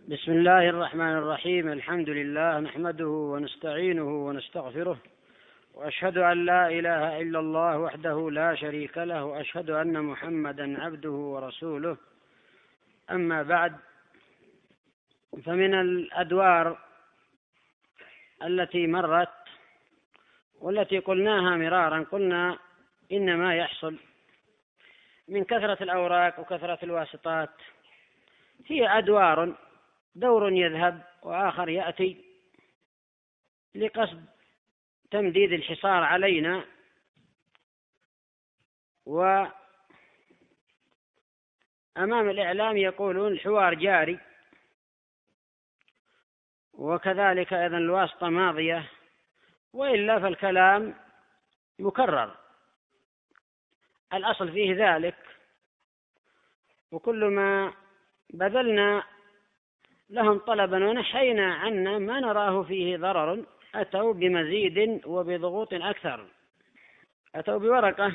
بسم الله الرحمن الرحيم. الحمد لله نحمده ونستعينه ونستغفره، وأشهد أن لا إله إلا الله وحده لا شريك له، وأشهد أن محمدا عبده ورسوله. أما بعد، فمن الأدوار التي مرت والتي قلناها مرارا، قلنا إن ما يحصل من كثرة الأوراق وكثرة الواسطات هي أدوار، دور يذهب وآخر يأتي لقصد تمديد الحصار علينا. وأمام الإعلام يقولون الحوار جاري، وكذلك أيضا الواسطة ماضية، وإلا فالكلام مكرر، الأصل فيه ذلك. وكل ما بذلنا لهم طلبا ونحينا عنا ما نراه فيه ضرر، أتوا بمزيد وبضغوط أكثر. أتوا بورقة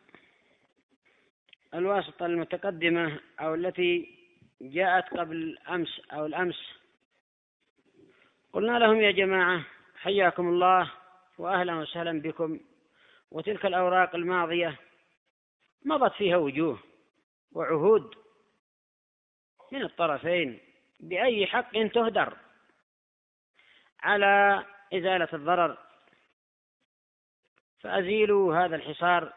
الواسطة المتقدمة أو التي جاءت قبل أمس أو الأمس. قلنا لهم يا جماعة حياكم الله وأهلا وسهلا بكم، وتلك الأوراق الماضية مضت فيها وجوه وعهود من الطرفين بأي حق تهدر على إزالة الضرر، فأزيلوا هذا الحصار،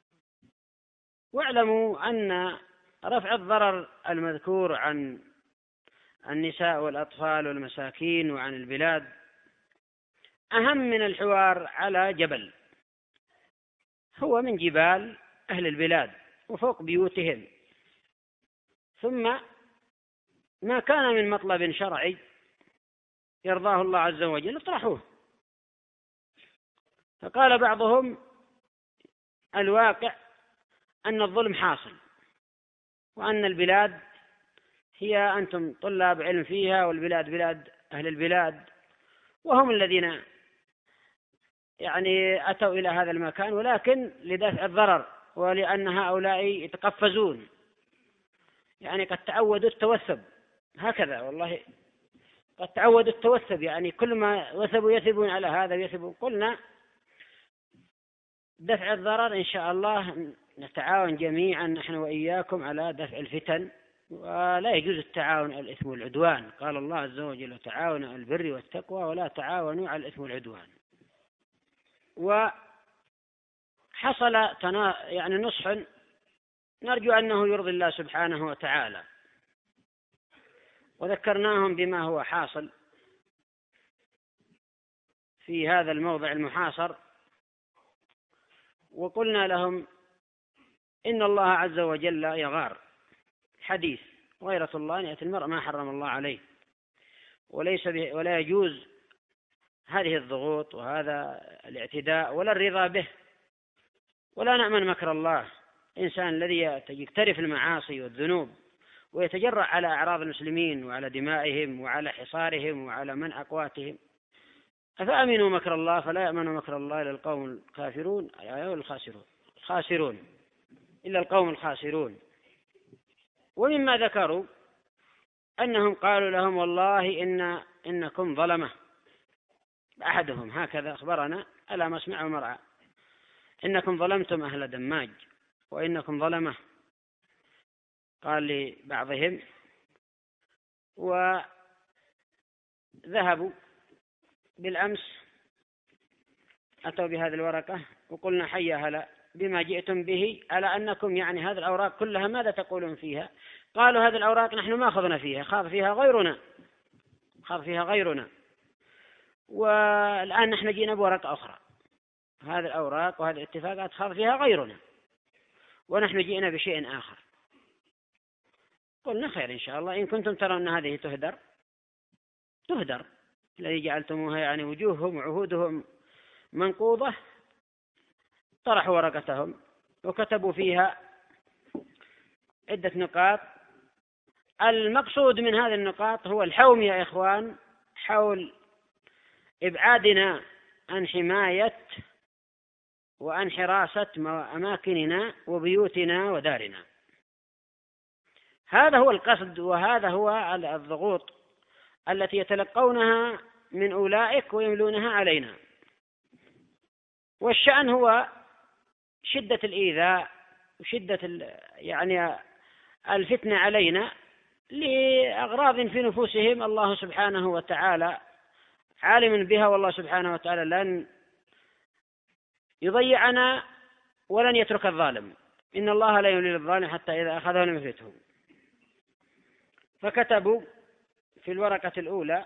واعلموا أن رفع الضرر المذكور عن النساء والأطفال والمساكين وعن البلاد أهم من الحوار على جبل، هو من جبال أهل البلاد وفوق بيوتهم. ثم ما كان من مطلب شرعي يرضاه الله عز وجل اطرحوه. فقال بعضهم الواقع أن الظلم حاصل، وأن البلاد هي أنتم طلاب علم فيها، والبلاد بلاد أهل البلاد، وهم الذين أتوا إلى هذا المكان، ولكن لدفع الضرر، ولأن هؤلاء يتقفزون، قد تعودوا التوثب، هكذا والله قد تعودوا التوثب، كل ما وثبوا يثبون على هذا ويثبون. قلنا دفع الضرر إن شاء الله نتعاون جميعا نحن وإياكم على دفع الفتن، ولا يجوز التعاون على الإثم والعدوان. قال الله عز وجل تعاونوا على البر والتقوى ولا تعاونوا على الإثم والعدوان. وحصل نصح نرجو أنه يرضي الله سبحانه وتعالى، وذكرناهم بما هو حاصل في هذا الموضع المحاصر، وقلنا لهم إن الله عز وجل يغار، حديث غيرة الله أن يأتي المرء ما حرم الله عليه، ولا يجوز هذه الضغوط وهذا الاعتداء ولا الرضا به، ولا نأمن مكر الله. الإنسان الذي يقترف المعاصي والذنوب ويتجرأ على أعراض المسلمين وعلى دمائهم وعلى حصارهم وعلى منع أقواتهم، أفأمنوا مكر الله فلا يأمن مكر الله إلا القوم الكافرون أو الخاسرون، إلا القوم الخاسرون. ومما ذكروا أنهم قالوا لهم والله إنكم ظلمة، أحدهم هكذا أخبرنا على مسمع ومرعى، إنكم ظلمتم أهل دماج وإنكم ظلمة، قال لبعضهم. وذهبوا بالأمس أتوا بهذه الورقة وقلنا حيا هلا بما جئتم به، على أنكم هذه الأوراق كلها ماذا تقولون فيها؟ قالوا هذه الأوراق نحن ما أخذنا فيها، خاض فيها غيرنا، والآن نحن جينا بورقة أخرى، هذه الأوراق وهذه الاتفاقات خاض فيها غيرنا، ونحن جئنا بشيء آخر. قلنا خير إن شاء الله، إن كنتم ترون أن هذه تهدر الذي جعلتموها وجوههم وعهودهم منقوضة. طرحوا ورقتهم وكتبوا فيها عدة نقاط. المقصود من هذه النقاط هو الحوم يا إخوان، حول إبعادنا عن حماية وعن حراسة أماكننا وبيوتنا ودارنا. هذا هو القصد، وهذا هو الضغوط التي يتلقونها من أولئك ويملونها علينا. والشأن هو شدة الإيذاء وشدة يعني الفتنة علينا لأغراض في نفوسهم، الله سبحانه وتعالى عالم بها، والله سبحانه وتعالى لن يضيعنا ولن يترك الظالم، إن الله لا يملي للظالم حتى إذا أخذه لم يفلته. فكتبوا في الورقة الأولى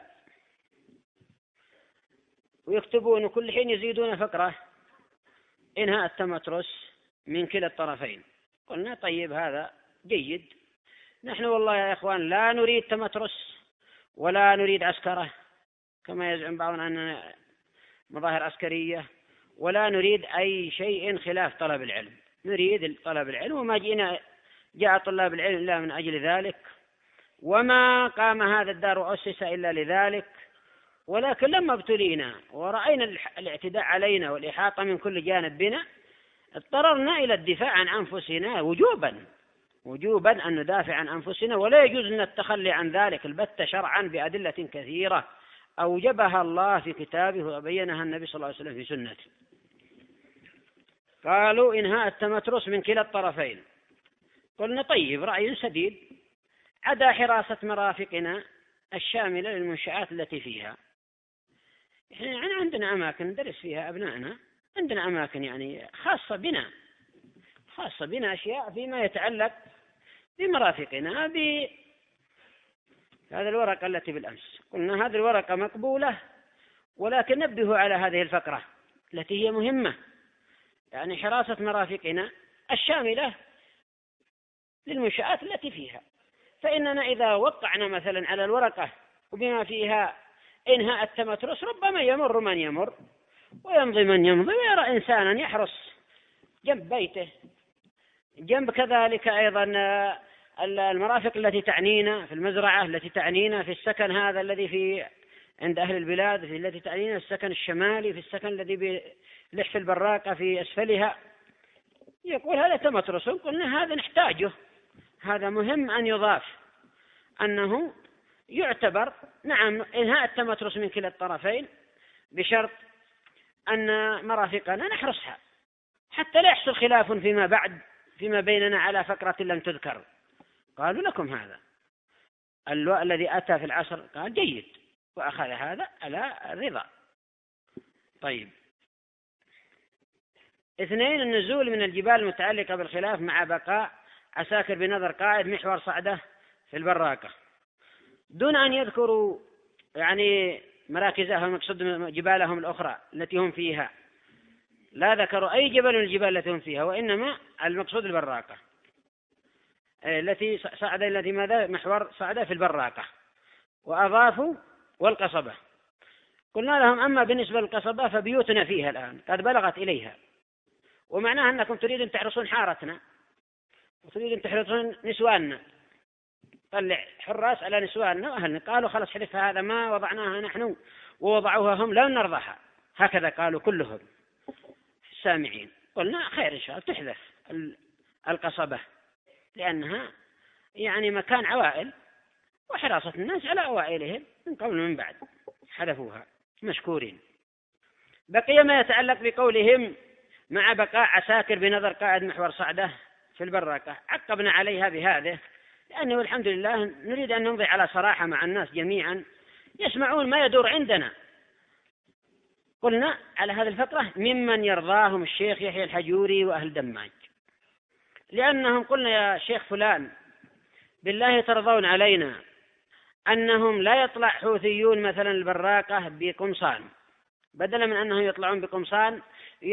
ويكتبون كل حين يزيدون فقرة: إنهاء التمترس من كلا الطرفين. قلنا طيب هذا جيد، نحن والله يا إخوان لا نريد تمترس ولا نريد عسكرة كما يزعم بعضنا أننا مظاهر عسكرية، ولا نريد أي شيء خلاف طلب العلم، نريد طلب العلم، وما جاء طلاب العلم إلا من أجل ذلك، وما قام هذا الدار وأسس إلا لذلك. ولكن لما ابتلينا ورأينا الاعتداء علينا والإحاطة من كل جانب بنا، اضطررنا إلى الدفاع عن أنفسنا وجوبا أن ندافع عن أنفسنا، ولا يجوز أن التخلي عن ذلك البتة شرعا بأدلة كثيرة أوجبها الله في كتابه وبينها النبي صلى الله عليه وسلم في سنته. قالوا إنهاء التمترس من كلا الطرفين. قلنا طيب رأي سديد، عدا حراسة مرافقنا الشاملة للمنشآت التي فيها. إحنا عندنا أماكن ندرس فيها أبنائنا، عندنا أماكن يعني خاصة بنا أشياء فيما يتعلق بمرافقنا. هذا الورقة التي بالأمس قلنا هذه الورقة مقبولة، ولكن نبه على هذه الفقرة التي هي مهمة، يعني حراسة مرافقنا الشاملة للمنشآت التي فيها. فإننا إذا وقعنا مثلا على الورقة وبما فيها إنهاء التمترس، ربما يمر من يمر ويمضي من يمضي، ويرى إنسانا يحرس جنب بيته، جنب كذلك أيضا المرافق التي تعنينا في المزرعة، التي تعنينا في السكن هذا الذي في عند أهل البلاد، في التي تعنينا السكن الشمالي، في السكن الذي بلحف البراقة في أسفلها. يقول هذا تمترس. قلنا هذا نحتاجه، هذا مهم أن يضاف أنه يعتبر نعم إنهاء التمترس من كلا الطرفين، بشرط أن مرافقنا نحرسها حتى لا يحصل خلاف فيما بيننا على فقرة لم تذكر. قالوا لكم هذا الذي أتى في العصر قال جيد، وأخذ هذا على الرضا. طيب 2 النزول من الجبال المتعلقة بالخلاف مع بقاء عساكر بنظر قائد محور صعدة في البراقة، دون أن يذكروا يعني مراكزهم، مقصود جبالهم الأخرى التي هم فيها، لا ذكروا أي جبل من الجبال التي هم فيها، وإنما المقصود البراقة التي صعد التي ماذا محور صعدة في البراقة، وأضافوا والقصبة. قلنا لهم أما بالنسبة للقصبة فبيوتنا فيها الآن قد بلغت إليها، ومعناها أنكم تريدون تحرسون حارتنا وتريدون تحرسون نسواننا، طلع حراس على نسواننا وأهلنا. قالوا خلاص حلفها هذا ما وضعناها نحن ووضعوها هم لا نرضاها، هكذا قالوا كلهم السامعين. قلنا خير إن شاء الله تحذف القصبة، لأنها يعني مكان عوائل وحراسة الناس على عوائلهم من قبل ومن بعد، حذفوها مشكورين. بقي ما يتعلق بقولهم مع بقاء عساكر بنظر قائد محور صعدة في البراقة، عقبنا عليها بهذه، لأنه الحمد لله نريد أن نمضي على صراحة مع الناس جميعا يسمعون ما يدور عندنا. قلنا على هذه الفقرة ممن يرضاهم الشيخ يحيى الحجوري وأهل دماج، لأنهم قلنا يا شيخ فلان بالله ترضون علينا أنهم لا يطلع حوثيون مثلا البراقة بقمصان، بدلا من أنهم يطلعون بقمصان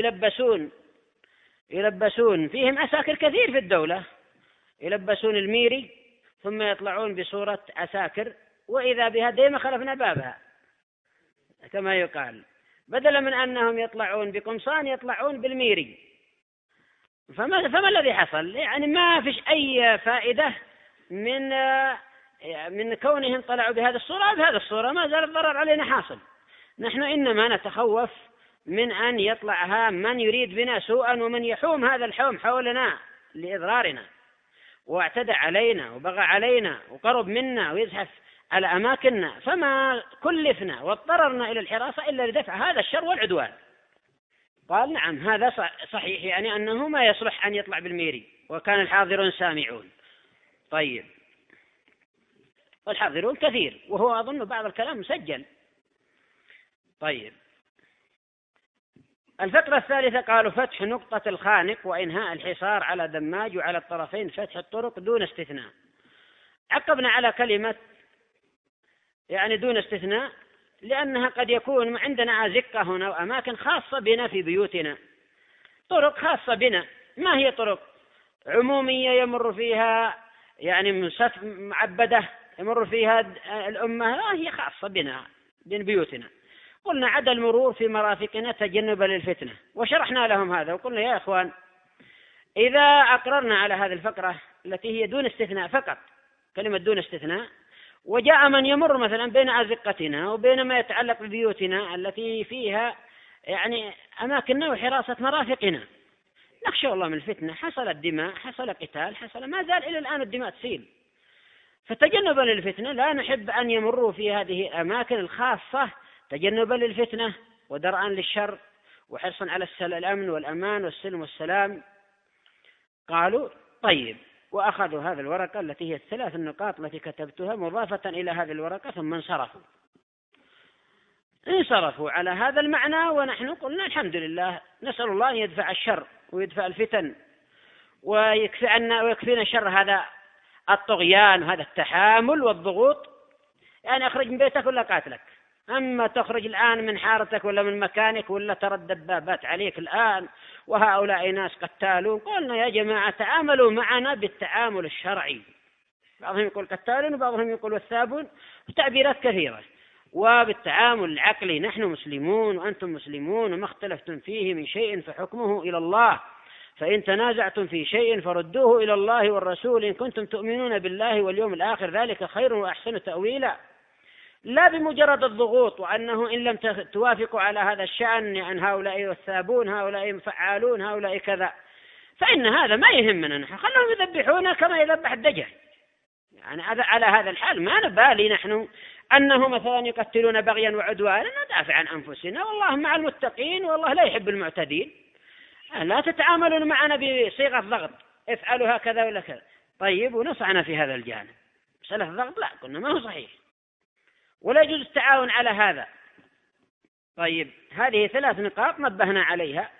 يلبسون فيهم عساكر كثير في الدولة، يلبسون الميري ثم يطلعون بصورة عساكر، وإذا بها دائما خلفنا بابها كما يقال، بدلا من أنهم يطلعون بقمصان يطلعون بالميري. فما الذي حصل؟ يعني ما فيش أي فائدة من كونهم طلعوا بهذه الصورة، بهذه الصورة ما زال الضرر علينا حاصل. نحن إنما نتخوف من أن يطلعها من يريد بنا سوءا، ومن يحوم هذا الحوم حولنا لإضرارنا، واعتدى علينا وبغى علينا وقرب منا ويزحف على أماكننا، فما كلفنا واضطررنا إلى الحراسة إلا لدفع هذا الشر والعدوان. قال نعم هذا صحيح، يعني أنه ما يصلح أن يطلع بالميري، وكان الحاضرون سامعون. طيب، والحاضرون كثير، وهو أظن بعض الكلام مسجل. طيب، الفقرة الثالثة قالوا فتح نقطة الخانق وإنهاء الحصار على دماج، وعلى الطرفين فتح الطرق دون استثناء. عقبنا على كلمة يعني دون استثناء، لأنها قد يكون عندنا أزقة هنا وأماكن خاصة بنا في بيوتنا، طرق خاصة بنا. ما هي طرق عمومية يمر فيها يعني معبدة يمر فيها الأمة، لا، هي خاصة بنا بين بيوتنا. قلنا عدا المرور في مرافقنا تجنبا للفتنة، وشرحنا لهم هذا وقلنا يا إخوان إذا أقررنا على هذه الفقرة التي هي دون استثناء فقط، كلمة دون استثناء، وجاء من يمر مثلا بين أزقتنا وبين ما يتعلق ببيوتنا التي فيها يعني أماكننا وحراسة مرافقنا، نخشى الله من الفتنة، حصلت دماء، حصل قتال، حصل ما زال إلى الآن الدماء تسيل، فتجنبا للفتنة لا نحب أن يمروا في هذه الأماكن الخاصة تجنبا للفتنة ودرءا للشر وحرصا على الأمن والأمان والسلم والسلام. قالوا طيب، وأخذوا هذه الورقة التي هي الثلاث النقاط التي كتبتها مضافة إلى هذه الورقة، ثم انصرفوا على هذا المعنى. ونحن قلنا الحمد لله، نسأل الله أن يدفع الشر ويدفع الفتن ويكفينا شر هذا الطغيان، هذا التحامل والضغوط. يعني أخرج من بيتك ولا قاتلك، أما تخرج الآن من حارتك ولا من مكانك ولا ترى الدبابات عليك الآن، وهؤلاء ناس قتالون. قلنا يا جماعة تعاملوا معنا بالتعامل الشرعي، بعضهم يقول قتالون وبعضهم يقول وثابون، تعبيرات كثيرة، وبالتعامل العقلي. نحن مسلمون وأنتم مسلمون، وما اختلفتم فيه من شيء فحكمه إلى الله، فإن تنازعتم في شيء فردوه إلى الله والرسول إن كنتم تؤمنون بالله واليوم الآخر، ذلك خير وأحسن تأويلا. لا بمجرد الضغوط، وأنه إن لم توافقوا على هذا الشأن يعني هؤلاء وثابون، هؤلاء فعالون، هؤلاء كذا، فإن هذا ما يهمنا نحن، خلهم يذبحونا كما يذبح الدجال. يعني على هذا الحال ما نبالي نحن أنه مثلا يقتلون بغيا وعدوانا، ندافع عن أنفسنا، والله مع المتقين والله لا يحب المعتدين. لا تتعاملون معنا بصيغة ضغط، افعلوا هكذا ولا كذا. طيب، ونصعنا في هذا الجانب مسألة الضغط، لا قلنا ما هو صحيح ولا يجوز التعاون على هذا. طيب، هذه 3 نقاط نبهنا عليها،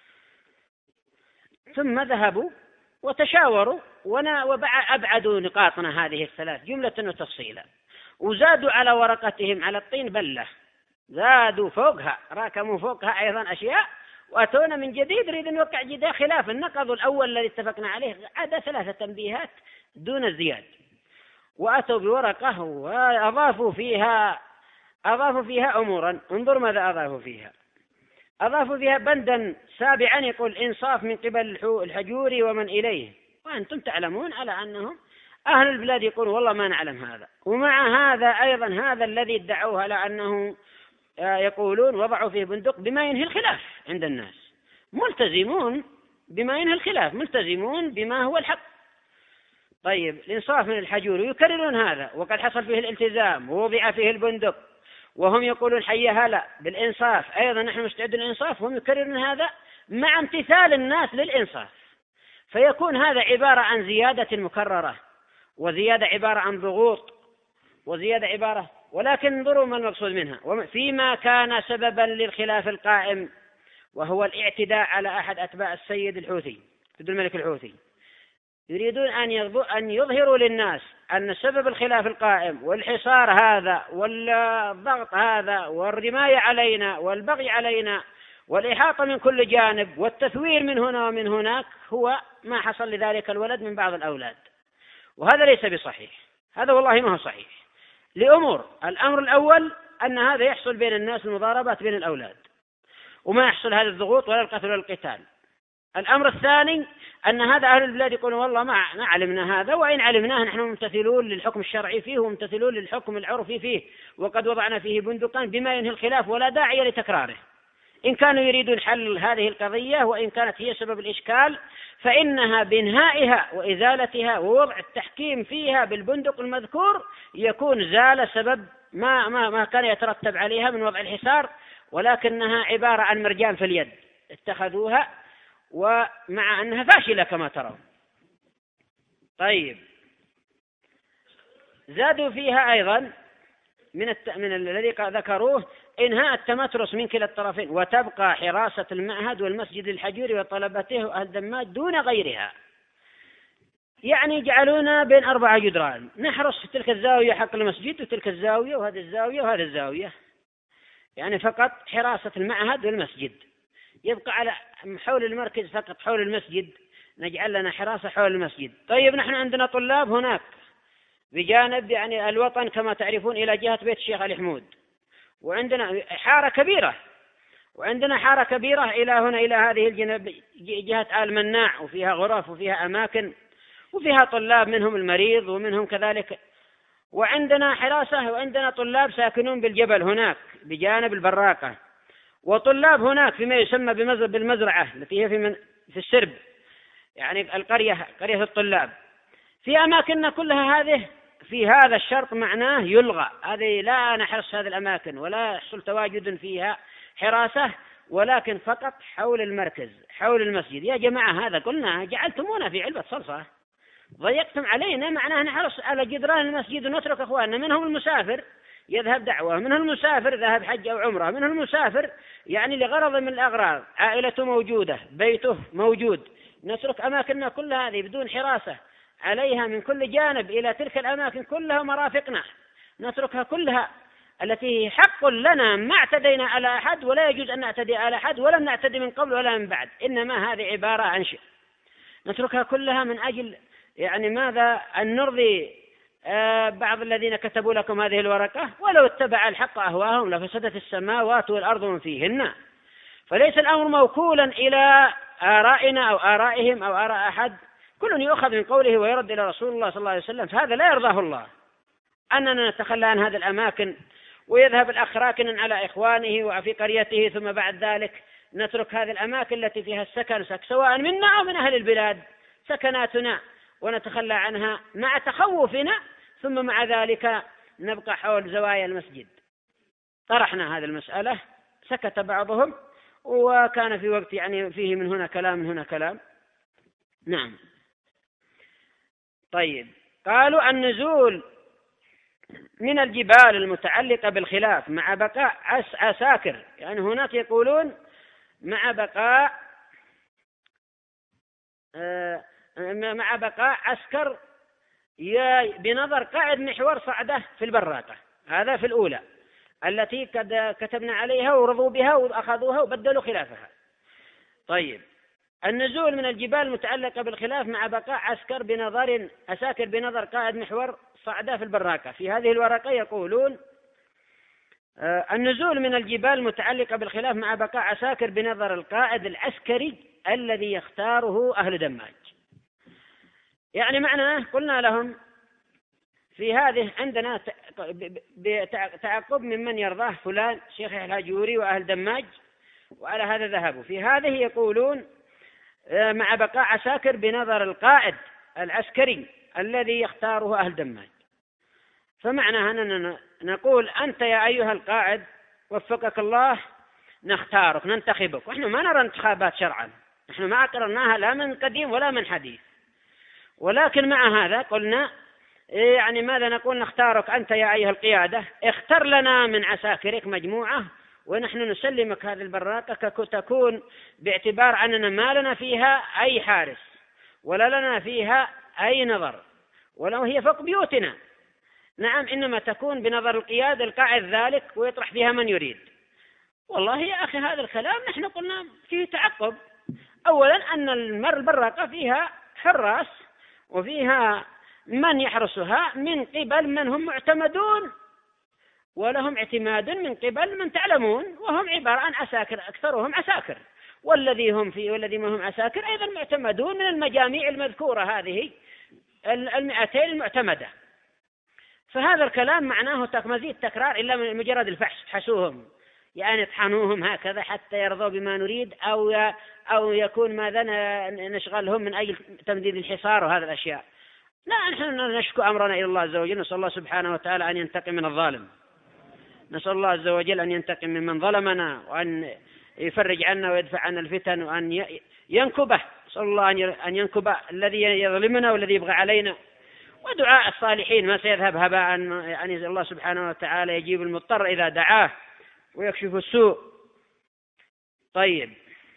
ثم ذهبوا وتشاوروا وأبعدوا نقاطنا هذه 3 جملة وتفصيلا، وزادوا على ورقتهم على الطين بلة، زادوا فوقها، راكموا فوقها أيضا أشياء، وأتونا من جديد نريد نوقع جديد خلاف النقض الأول الذي اتفقنا عليه، عدا 3 تنبيهات دون الزيادة. وأتوا بورقة وأضافوا فيها أمورا. انظر ماذا أضافوا فيها بندا سابعا يقول إنصاف من قبل الحجور ومن إليه، وأنتم تعلمون على أنهم أهل البلاد يقولون والله ما نعلم هذا. ومع هذا أيضا هذا الذي ادعوه على أنه يقولون وضعوا فيه بندق بما ينهي الخلاف عند الناس، ملتزمون بما ينهي الخلاف، ملتزمون بما هو الحق. طيب، الإنصاف من الحجور يكررون هذا، وقد حصل فيه الالتزام ووضع فيه البندق، وهم يقولون حي هلا بالإنصاف، أيضا نحن مستعدون للإنصاف، وهم يكررون هذا مع امتثال الناس للإنصاف، فيكون هذا عبارة عن زيادة مكررة، وزيادة عبارة عن ضغوط، وزيادة عبارة. ولكن انظروا ما المقصود منها، فيما كان سببا للخلاف القائم، وهو الاعتداء على أحد أتباع السيد الحوثي عبد الملك الحوثي. يريدون أن يظهروا للناس أن سبب الخلاف القائم والحصار هذا والضغط هذا والرماية علينا والبغي علينا والإحاطة من كل جانب والتثوير من هنا ومن هناك هو ما حصل لذلك الولد من بعض الأولاد، وهذا ليس بصحيح، هذا والله ما هو صحيح لأمور. الأمر الأول أن هذا يحصل بين الناس المضاربات بين الأولاد، وما يحصل هذا الضغوط ولا القتل ولا القتال. الأمر الثاني أن هذا أهل البلاد يقولون والله ما علمنا هذا، وإن علمناه نحن ممتثلون للحكم الشرعي فيه وممتثلون للحكم العرفي فيه، وقد وضعنا فيه بندقا بما ينهي الخلاف ولا داعي لتكراره. إن كانوا يريدون حل هذه القضية وإن كانت هي سبب الإشكال، فإنها بإنهائها وإزالتها ووضع التحكيم فيها بالبندق المذكور يكون زال سبب ما كان يترتب عليها من وضع الحصار، ولكنها عبارة عن مرجان في اليد اتخذوها، ومع أنها فاشلة كما ترون. طيب، زادوا فيها أيضا من الذي ذكروه إنهاء التمترس من كلا الطرفين، وتبقى حراسة المعهد والمسجد الحجوري وطلبته وأهل دماج دون غيرها. يعني يجعلونا بين 4 جدران، نحرس في تلك الزاوية حق المسجد وتلك الزاوية وهذه الزاوية وهذه الزاوية، يعني فقط حراسة المعهد والمسجد. يبقى على حول المركز فقط، حول المسجد نجعل لنا حراسة حول المسجد. طيب، نحن عندنا طلاب هناك بجانب يعني الوطن كما تعرفون إلى جهة بيت الشيخ علي حمود، وعندنا حارة كبيرة، وعندنا حارة كبيرة إلى هنا إلى هذه الجنب جهة آل مناع، وفيها غرف وفيها أماكن وفيها طلاب منهم المريض ومنهم كذلك، وعندنا حراسة، وعندنا طلاب ساكنون بالجبل هناك بجانب البراقة، وطلاب هناك فيما يسمى بالمزرعة التي هي في السرب، يعني قرية الطلاب. في أماكننا كلها هذه في هذا الشرط معناه يلغى، هذه لا نحرس هذه الأماكن ولا يحصل تواجد فيها حراسة، ولكن فقط حول المركز حول المسجد. يا جماعة، هذا قلنا جعلتمونا في علبة صلصة، ضيقتم علينا، معناه نحرص على جدران المسجد ونترك أخواننا، منهم المسافر يذهب دعوة، منهم المسافر ذهب حج أو عمرة، منهم المسافر يعني لغرض من الأغراض، عائلته موجودة، بيته موجود، نترك أماكننا كل هذه بدون حراسة عليها من كل جانب إلى تلك الأماكن كلها، مرافقنا نتركها كلها التي حق لنا، ما اعتدينا على أحد ولا يجوز أن نعتدي على أحد، ولم نعتدي من قبل ولا من بعد، إنما هذه عبارة عن شيء نتركها كلها من أجل يعني ماذا؟ أن نرضي بعض الذين كتبوا لكم هذه الورقة، ولو اتبع الحق أهواهم لفسدت السماوات والأرض ومن فيهن. فليس الأمر موكولا إلى آرائنا أو آرائهم أو آراء أحد، كل يؤخذ من قوله ويرد إلى رسول الله صلى الله عليه وسلم، فهذا لا يرضاه الله أننا نتخلى عن هذه الأماكن ويذهب الأخ راكنا على إخوانه وفي قريته، ثم بعد ذلك نترك هذه الأماكن التي فيها السكن سواء منا أو من أهل البلاد سكناتنا ونتخلى عنها مع تخوفنا، ثم مع ذلك نبقى حول زوايا المسجد. طرحنا هذه المسألة، سكت بعضهم، وكان في وقت يعني فيه من هنا كلام من هنا كلام. نعم. طيب، قالوا النزول من الجبال المتعلقة بالخلاف مع بقاء عساكر، يعني هناك يقولون مع بقاء عسكر بنظر قائد محور صعدة في البراقة، هذا في الأولى التي قد كتبنا عليها ورضوا بها وأخذوها وبدلوا خلافها. طيب، النزول من الجبال المتعلقة بالخلاف مع بقاء عساكر بنظر قائد محور صعدة في البراقة، في هذه الورقة يقولون النزول من الجبال المتعلقة بالخلاف مع بقاء عساكر بنظر القائد العسكري الذي يختاره أهل دماج. يعني معناه قلنا لهم في هذه عندنا تعقب ممن يرضاه فلان شيخ الهجوري وأهل دماج، وعلى هذا ذهبوا. في هذه يقولون مع بقاء عساكر بنظر القائد العسكري الذي يختاره أهل دماج. فمعنى أننا نقول أنت يا أيها القائد وفقك الله نختارك ننتخبك، وإحنا ما نرى انتخابات شرعا، نحن ما أقررناها لا من قديم ولا من حديث، ولكن مع هذا قلنا يعني ماذا نقول؟ نختارك أنت يا أيها القيادة، اختر لنا من عساكرك مجموعة ونحن نسلمك هذه البراقة، تكون باعتبار أننا ما لنا فيها أي حارس ولا لنا فيها أي نظر ولو هي فوق بيوتنا. نعم، إنما تكون بنظر القيادة القائد ذلك ويطرح فيها من يريد. والله يا أخي هذا الكلام نحن قلنا فيه تعقب. أولا أن البراقة فيها حراس وفيها من يحرسها من قبل من هم معتمدون ولهم اعتماد من قبل من تعلمون، وهم عبارة عن عساكر، أكثرهم عساكر، والذي ما هم عساكر أيضا معتمدون من المجاميع المذكورة هذه 200 المعتمدة. فهذا الكلام معناه مزيد تكرار إلا من مجرد الفحش، حشوهم يعني يطحنوهم هكذا حتى يرضوا بما نريد، أو يكون ماذا نشغلهم من أجل تمديد الحصار وهذه الأشياء. لا، نحن نشكو أمرنا إلى الله عز وجل، نسأل الله سبحانه وتعالى أن ينتقم من الظالم، نسأل الله عز وجل أن ينتقم ممن ظلمنا، وأن يفرج عنا ويدفع عنا الفتن، وأن ينكبه، نسأل الله أن ينكب الذي يظلمنا والذي يبغى علينا. ودعاء الصالحين ما سيذهب هباء، يعني الله سبحانه وتعالى يجيب المضطر إذا دعاه ويكشف السوء. طيب،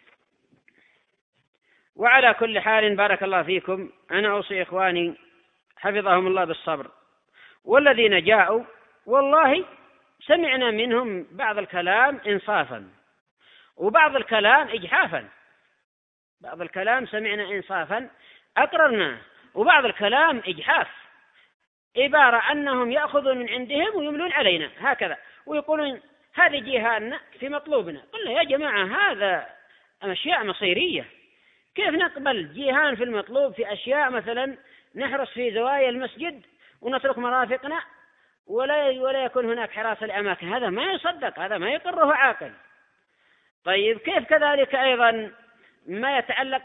وعلى كل حال بارك الله فيكم، أنا أوصي إخواني حفظهم الله بالصبر. والذين جاءوا والله سمعنا منهم بعض الكلام إنصافا وبعض الكلام إجحافا، بعض الكلام سمعنا إنصافا أقررنا، وبعض الكلام إجحاف، عبارة أنهم يأخذون من عندهم ويملون علينا هكذا، ويقولون هذه جهالنا في مطلوبنا. قلنا يا جماعة هذا أشياء مصيرية، كيف نقبل جيهان في المطلوب في أشياء مثلا نحرص في زوايا المسجد ونترك مرافقنا ولا يكون هناك حراسة لأماكن؟ هذا ما يصدق، هذا ما يقره عاقل. طيب كيف كذلك أيضا ما يتعلق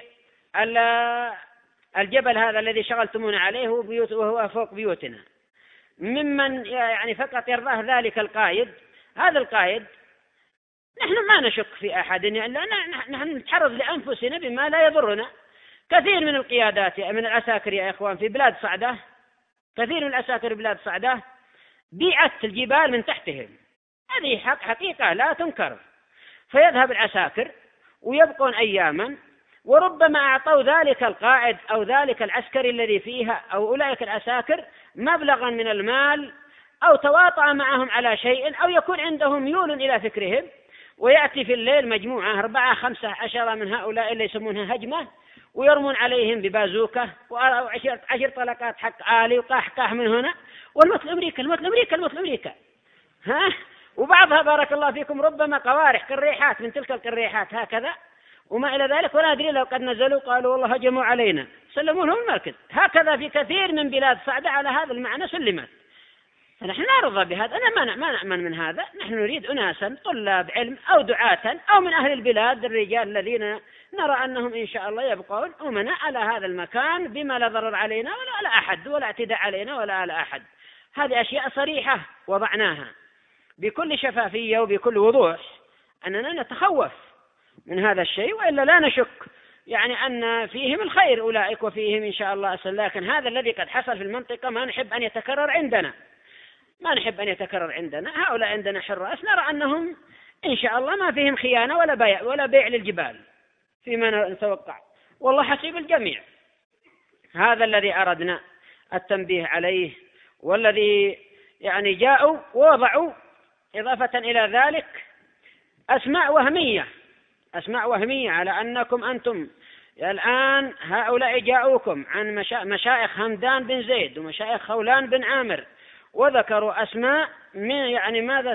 بالجبل هذا الذي شغلتمونا عليه وهو فوق بيوتنا، ممن يعني فقط يرضاه ذلك القائد. هذا القائد نحن ما نشك في أحد، يعني نحن نتحرز لأنفسنا بما لا يضرنا. كثير من القيادات من العساكر يا إخوان في بلاد صعدة، كثير من العساكر بلاد صعدة بيعت الجبال من تحتهم، هذه حقيقة لا تنكر. فيذهب العساكر ويبقون أياما، وربما أعطوا ذلك القائد أو ذلك العسكري الذي فيها أو أولئك العساكر مبلغا من المال، أو تواطأ معهم على شيء، أو يكون عندهم ميول إلى فكرهم، ويأتي في الليل مجموعة 4-15 من هؤلاء اللي يسمونها هجمة، ويرمون عليهم ببازوكة و10 طلقات حق عالي وقاح من هنا، والموت الأمريكا الموت الأمريكا الموت الأمريكا، وبعضها بارك الله فيكم ربما قوارح قريحات من تلك القريحات هكذا وما إلى ذلك، ولا أدري لو قد نزلوا قالوا والله هجموا علينا سلموا لهم المركز. هكذا في كثير من بلاد صعدة على هذا المعنى سلمت. فنحن لا نرضى بهذا، أنا ما نأمن من هذا. نحن نريد أناسا طلاب علم أو دعاة أو من أهل البلاد، الرجال الذين نرى أنهم إن شاء الله يبقون أمنا على هذا المكان بما لا ضرر علينا ولا على أحد، ولا اعتداء علينا ولا على أحد. هذه أشياء صريحة وضعناها بكل شفافية وبكل وضوح، أننا نتخوف من هذا الشيء، وإلا لا نشك يعني أن فيهم الخير أولئك وفيهم إن شاء الله أسأل. لكن هذا الذي قد حصل في المنطقة ما نحب أن يتكرر عندنا، ما نحب أن يتكرر عندنا. هؤلاء عندنا حراس نرى أنهم إن شاء الله ما فيهم خيانة ولا بيع للجبال فيما نتوقع، والله حسيب الجميع. هذا الذي أردنا التنبيه عليه، والذي يعني جاءوا ووضعوا إضافة إلى ذلك أسماء وهمية على أنكم أنتم الآن هؤلاء جاءوكم عن مشايخ همدان بن زيد ومشايخ خولان بن عامر، وذكروا أسماء من يعني ماذا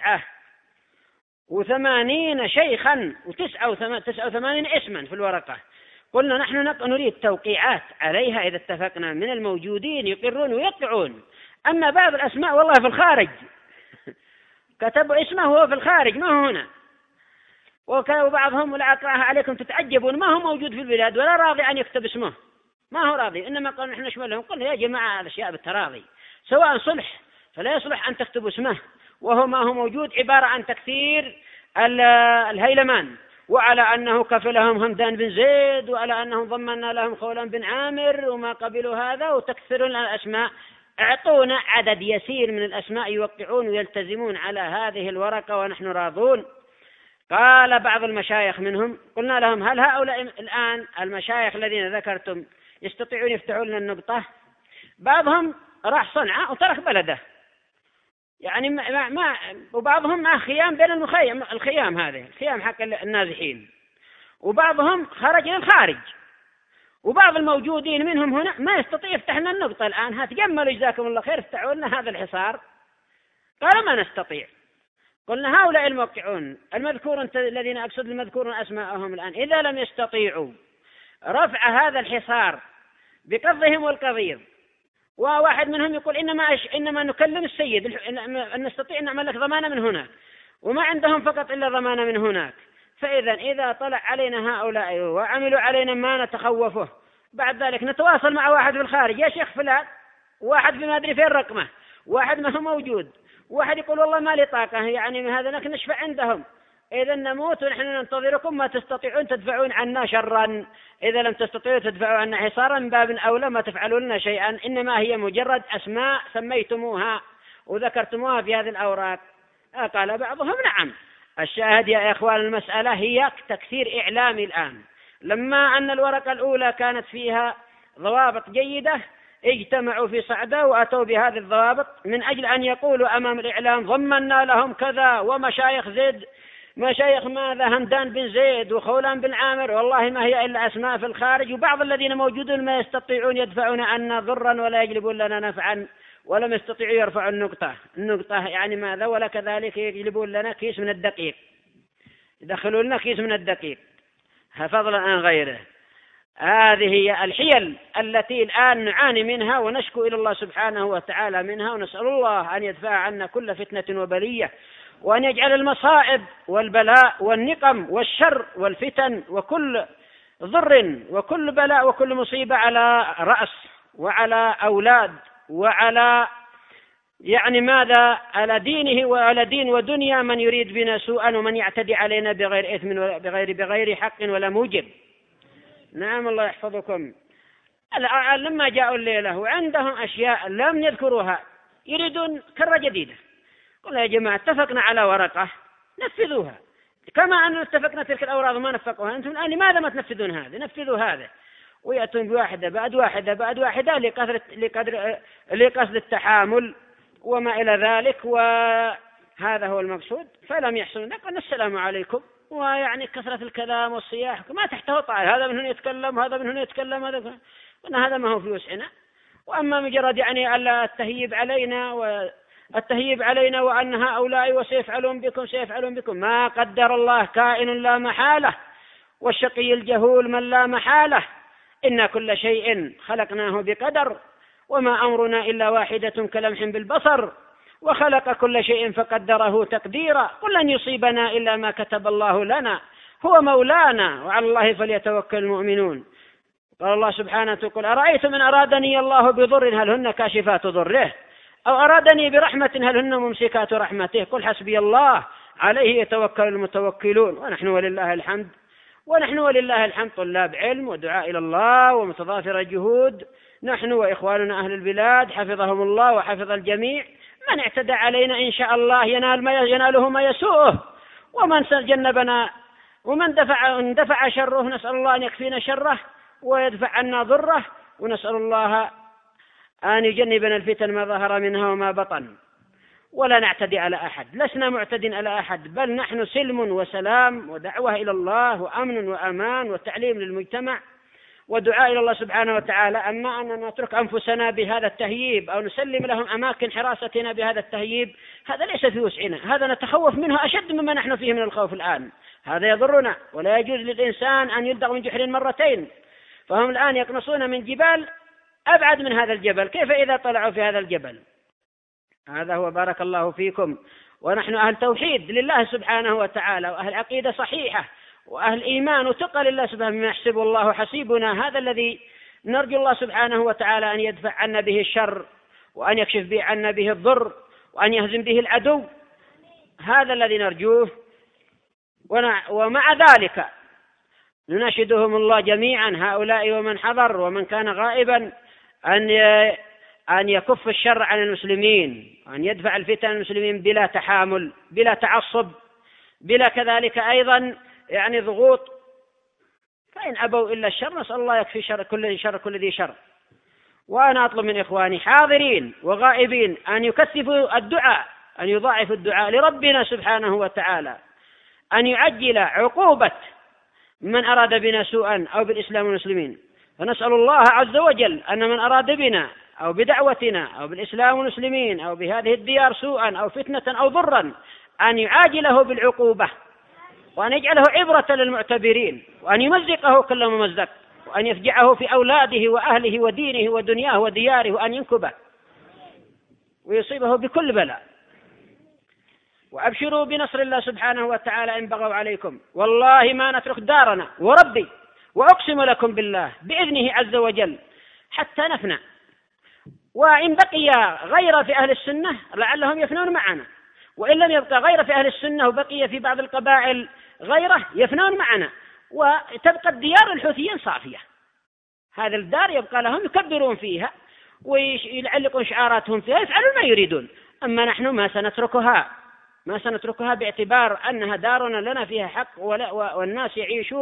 89 شيخا و89 اسما في الورقة. قلنا نحن نريد توقيعات عليها إذا اتفقنا من الموجودين يقرون ويقعون. أما بعض الأسماء والله في الخارج كتبوا اسمه هو في الخارج ما هو هنا، وبعضهم ولا أقرأها عليكم تتعجبون ما هو موجود في البلاد ولا راضي أن يكتب اسمه، ما هو راضي. إنما قالوا نحن نشملهم. قلنا يا جماعة الأشياء بالتراضي، سواء صلح فلا يصلح أن تكتبوا اسمه وهو ما هو موجود، عبارة عن تكثير الهيلمان، وعلى أنه كفلهم همدان بن زيد، وعلى أنهم ضمنا لهم خولان بن عامر وما قبلوا هذا، وتكثرون الأسماء. اعطونا عدد يسير من الأسماء يوقعون ويلتزمون على هذه الورقة ونحن راضون. قال بعض المشايخ منهم، قلنا لهم هل هؤلاء الآن المشايخ الذين ذكرتم يستطيعون يفتحون لنا النقطة؟ بعضهم راح صنعاء وترك بلده، يعني ما وبعضهم مع خيام بين الخيام هذه الخيام حق النازحين، وبعضهم خرج إلى الخارج، وبعض الموجودين منهم هنا ما يستطيع يفتح لنا النقطة الآن. هتجملوا جزاكم الله خير افتحوا لنا هذا الحصار. قالوا ما نستطيع. قلنا هؤلاء الموقعون المذكورون الذين أقصد المذكورون أسماءهم الآن إذا لم يستطيعوا رفع هذا الحصار بقضهم والقضيض، وواحد منهم يقول إنما نكلم السيد، نستطيع أن نعمل لك ضمانة من هناك، وما عندهم فقط إلا ضمان من هناك. فإذا إذا طلع علينا هؤلاء وعملوا علينا ما نتخوفه، بعد ذلك نتواصل مع واحد في الخارج، يا شيخ فلان، واحد ما أدري فين رقمه، واحد ما هو موجود، واحد يقول والله ما لي طاقة يعني هذا نشفع عندهم، إذا نموت ونحن ننتظركم، ما تستطيعون تدفعون عنا شرا، إذا لم تستطيعوا تدفعوا عنا حصارا من باب أولى ما تفعلون لنا شيئا، إنما هي مجرد أسماء سميتموها وذكرتموها في هذه الأوراق. قال بعضهم نعم. الشاهد يا إخوان المسألة هي تكثير إعلامي الآن. لما أن الورقة الأولى كانت فيها ضوابط جيدة اجتمعوا في صعدة وأتوا بهذه الضوابط من أجل أن يقولوا أمام الإعلام ضمنا لهم كذا، ومشايخ زيد مشايخ ماذا همدان بن زيد وخولان بن عامر والله ما هي إلا أسماء في الخارج، وبعض الذين موجودون ما يستطيعون يدفعون عنا ضرا ولا يجلبون لنا نفعا ولم يستطيعوا يرفعوا النقطة يعني ماذا، ولا كذلك يجلبون لنا كيس من الدقيق، يدخلون لنا كيس من الدقيق فضلا عن غيره. هذه هي الحيل التي الآن نعاني منها ونشكو إلى الله سبحانه وتعالى منها، ونسأل الله أن يدفع عنا كل فتنة وبلية، وأن يجعل المصائب والبلاء والنقم والشر والفتن وكل ضر وكل بلاء وكل مصيبة على رأس وعلى أولاد وعلى يعني ماذا على دينه وعلى دين ودنيا من يريد بنا سوءا ومن يعتدي علينا بغير إثم بغير حق ولا موجب. نعم الله يحفظكم. لما جاءوا الليلة وعندهم أشياء لم يذكروها يريدون كرة جديدة، قلنا يا جماعة اتفقنا على ورقة نفذوها كما أن اتفقنا تلك الأوراق ما نفقوها، أنتم الآن لماذا ما تنفذون هذا؟ نفذوا هذا، ويأتون بواحدة بعد واحدة بعد واحدة لقصد التحامل وما إلى ذلك، وهذا هو المقصود. فلم يحصل قلنا السلام عليكم، ويعني كثرة الكلام والصياح ما تحته طائل، هذا من هنا يتكلم هذا من هنا يتكلم هذا ما هو في وسعنا. وأما مجرد يعني التهييب علينا وأن هؤلاء وسيفعلون بكم ما قدر الله كائن لا محالة، والشقي الجهول من لا محالة، إن كل شيء خلقناه بقدر وما أمرنا إلا واحدة كلمح بالبصر، وخلق كل شيء فقدره تقديرا، قل لن يصيبنا إلا ما كتب الله لنا هو مولانا وعلى الله فليتوكل المؤمنون. قال الله سبحانه قل أرأيتم إن أرادني الله بضر هل هن كاشفات ضره أو أرادني برحمة هل هن ممسكات رحمته قل حسبي الله عليه يتوكل المتوكلون. ونحن ولله الحمد طلاب علم ودعاء إلى الله ومتضافر الجهود، نحن وإخواننا أهل البلاد حفظهم الله وحفظ الجميع. من اعتدى علينا إن شاء الله يناله ما يسوءه، ومن جنبنا ومن دفع شره نسأل الله أن يكفينا شره ويدفع عنا ضره، ونسأل الله أن يجنبنا الفتن ما ظهر منها وما بطن. ولا نعتدي على أحد، لسنا معتدين على أحد، بل نحن سلم وسلام ودعوة إلى الله وأمن وأمان وتعليم للمجتمع ودعاء إلى الله سبحانه وتعالى. أما أننا نترك أنفسنا بهذا التهييب أو نسلم لهم أماكن حراستنا بهذا التهييب، هذا ليس في وسعنا، هذا نتخوف منه أشد مما نحن فيه من الخوف الآن، هذا يضرنا. ولا يجوز للإنسان أن يلدغ من جحر مرتين، فهم الآن يقنصون من جبال أبعد من هذا الجبل، كيف إذا طلعوا في هذا الجبل؟ هذا هو بارك الله فيكم. ونحن أهل توحيد لله سبحانه وتعالى، وأهل عقيدة صحيحة، وأهل إيمان وتقى لله سبحانه، ما يحسب الله حسيبنا، هذا الذي نرجو الله سبحانه وتعالى أن يدفع عنا به الشر وأن يكشف عنا به الضر وأن يهزم به العدو، هذا الذي نرجوه. ومع ذلك نناشدهم الله جميعا هؤلاء ومن حضر ومن كان غائبا أن يكف الشر عن المسلمين، أن يدفع الفتن المسلمين بلا تحامل بلا تعصب بلا كذلك أيضا يعني ضغوط، فإن أبوا إلا الشر نسأل الله يكفي شر كل ذي شر. وأنا أطلب من إخواني حاضرين وغائبين أن يكثفوا الدعاء، أن يضاعفوا الدعاء لربنا سبحانه وتعالى، أن يعجل عقوبة من أراد بنا سوءا أو بالإسلام والمسلمين. فنسأل الله عز وجل أن من أراد بنا أو بدعوتنا أو بالإسلام والمسلمين أو بهذه الديار سوءا أو فتنة أو ضرا أن يعاجله بالعقوبة، وأن يجعله عبرة للمعتبرين، وأن يمزقه كل ممزق، وأن يفجعه في أولاده وأهله ودينه ودنياه ودياره، وأن ينكبه ويصيبه بكل بلاء. وأبشروا بنصر الله سبحانه وتعالى إن بغوا عليكم، والله ما نترك دارنا وربي وأقسم لكم بالله بإذنه عز وجل حتى نفنى، وإن بقي غير في أهل السنة لعلهم يفنون معنا، وإن لم يبقى غير في أهل السنة وبقي في بعض القبائل غيره يفنون معنا، وتبقى الديار الحوثيين صافية. هذه الدار يبقى لهم يكبرون فيها ويعلقون شعاراتهم فيها، يفعلون ما يريدون. أما نحن ما سنتركها باعتبار أنها دارنا لنا فيها حق، والناس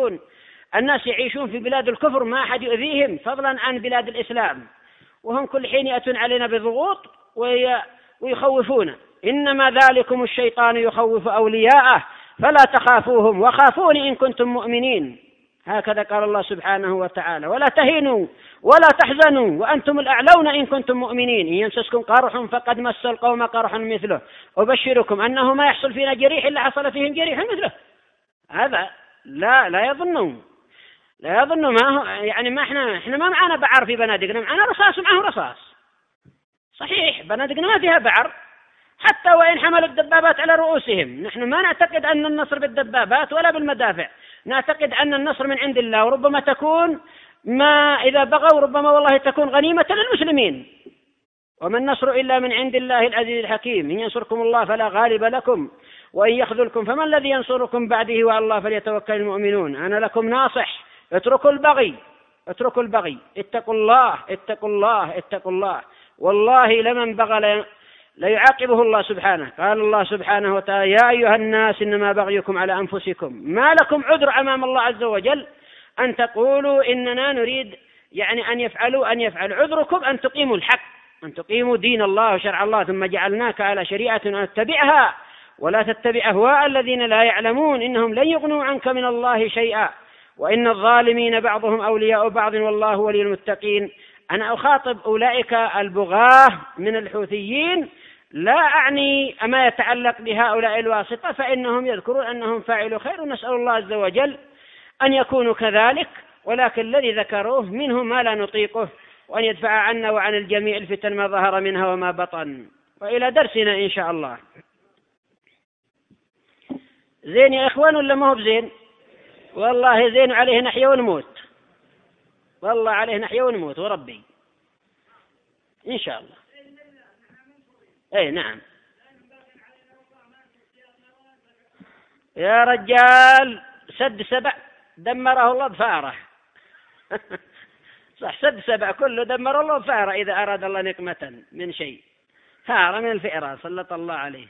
يعيشون في بلاد الكفر ما أحد يؤذيهم فضلا عن بلاد الإسلام، وهم كل حين يأتون علينا بضغوط ويخوفون. إنما ذلكم الشيطان يخوف أولياءه فلا تخافوهم وخافوني إن كنتم مؤمنين، هكذا قال الله سبحانه وتعالى. ولا تهينوا ولا تحزنوا وأنتم الأعلون إن كنتم مؤمنين، إن يمسسكم قرح فقد مس القوم قرح مثله أبشركم أنه ما يحصل فينا جريح إلا حصل فيهم جريح مثله. هذا لا يظنوا ما هو يعني ما احنا ما معنا بعر في بنادقنا، معنا رصاص معه رصاص. صحيح بنادقنا ما فيها بعر حتى وإن حملوا الدبابات على رؤوسهم. نحن ما نعتقد أن النصر بالدبابات ولا بالمدافع، نعتقد أن النصر من عند الله، وربما تكون ما إذا بغوا ربما والله تكون غنيمة للمسلمين. وما النصر إلا من عند الله العزيز الحكيم، إن ينصركم الله فلا غالب لكم وإن يخذلكم فمن الذي ينصركم بعده وعلى الله فليتوكل المؤمنون. أنا لكم ناصح، اتركوا البغي، اتقوا الله. والله لمن بغى ليعاقبه الله سبحانه. قال الله سبحانه وتعالى يا أيها الناس إنما بغيكم على أنفسكم، ما لكم عذر أمام الله عز وجل أن تقولوا إننا نريد يعني أن يفعلوا عذركم أن تقيموا الحق، أن تقيموا دين الله وشرع الله، ثم جعلناك على شريعة أن تتبعها ولا تتبع أهواء الذين لا يعلمون إنهم لن يغنوا عنك من الله شيئا وإن الظالمين بعضهم أولياء بعض والله ولي المتقين. أنا أخاطب أولئك البغاة من الحوثيين، لا أعني ما يتعلق بهؤلاء الواسطة، فإنهم يذكرون أنهم فاعلوا خير، ونسأل الله عز وجل أن يكونوا كذلك، ولكن الذي ذكروه منهم ما لا نطيقه، وأن يدفع عنا وعن الجميع الفتن ما ظهر منها وما بطن. وإلى درسنا إن شاء الله. زين يا إخوان ولا ما هو بزين؟ والله زين، عليه نحيا ونموت، والله عليه نحيا ونموت وربي إن شاء الله. أي نعم يا رجال، سد 7 دمره الله بفاره. صح، سد 7 كله دمر الله بفاره إذا أراد الله نقمة من شيء، فار من الفئرة سلط الله عليه.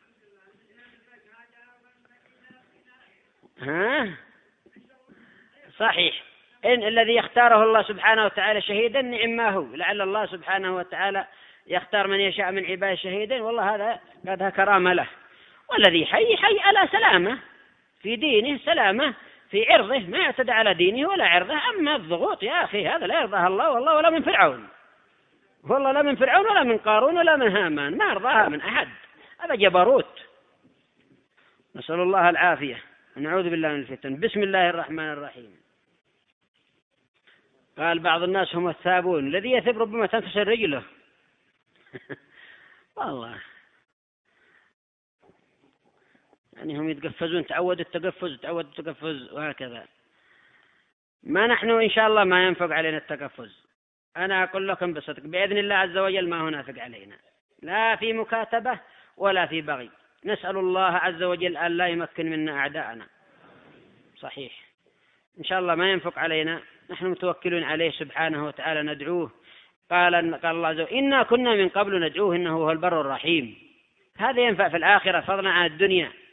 صحيح، إن الذي يختاره الله سبحانه وتعالى شهيدا نعم ما هو، لعل الله سبحانه وتعالى يختار من يشاء من عباده شهيدا، والله هذا قد كرامة له. والذي حي على سلامة في دينه، سلامة في عرضه، ما يعتدى على دينه ولا عرضه. أما الضغوط يا أخي هذا لا يرضاها الله والله، ولا من فرعون، والله لا من فرعون ولا من قارون ولا من هامان، ما يرضاها من أحد، هذا جبروت. نسأل الله العافية، نعوذ بالله من الفتن. بسم الله الرحمن الرحيم. قال بعض الناس هم الثابون، الذي يثب ربما تنكسر رجله. والله يعني هم يتقفزون، تعودوا التقفز وهكذا. ما نحن إن شاء الله ما ينفق علينا التقفز، أنا أقول لكم بصدق بإذن الله عز وجل ما هو نافق علينا، لا في مكاتبة ولا في بغي. نسأل الله عز وجل أن لا يمكن منا أعداءنا. صحيح إن شاء الله ما ينفق علينا، نحن متوكلون عليه سبحانه وتعالى، ندعوه. قال الله عز وجل إنا كنا من قبل ندعوه إنه هو البر الرحيم. هذا ينفع في الآخرة فضلا عن الدنيا.